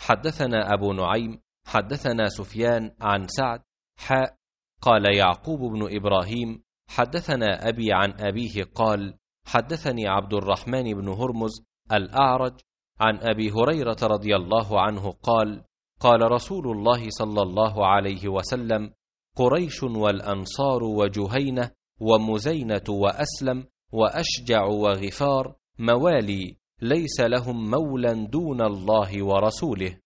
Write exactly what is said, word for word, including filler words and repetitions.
حدثنا أبو نعيم حدثنا سفيان عن سعد حاء قال يعقوب بن إبراهيم حدثنا أبي عن أبيه قال حدثني عبد الرحمن بن هرمز الأعرج عن أبي هريرة رضي الله عنه قال قال رسول الله صلى الله عليه وسلم قريش والأنصار وجهينة ومزينة وأسلم وأشجع وغفار موالي ليس لهم مولى دون الله ورسوله.